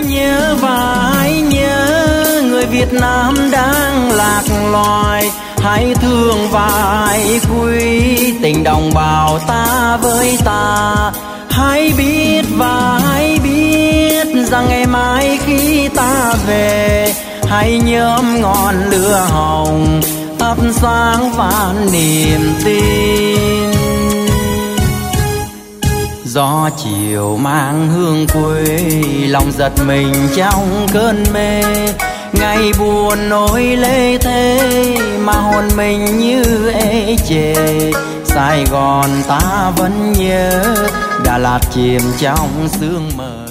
nhớ và hãy nhớ người Việt Nam đang lạc loài. Hãy thương và hãy quý tình đồng bào ta với ta. Hãy biết và hãy biết rằng ngày mai khi ta về, hãy nhóm ngọn lửa hồng thắp sáng vạn niềm tin. Gió chiều mang hương quê, lòng giật mình trong cơn mê. Ngày buồn nỗi lê thế mà hồn mình như ê chề. Sài Gòn ta vẫn nhớ, Đà Lạt chìm trong sương mờ.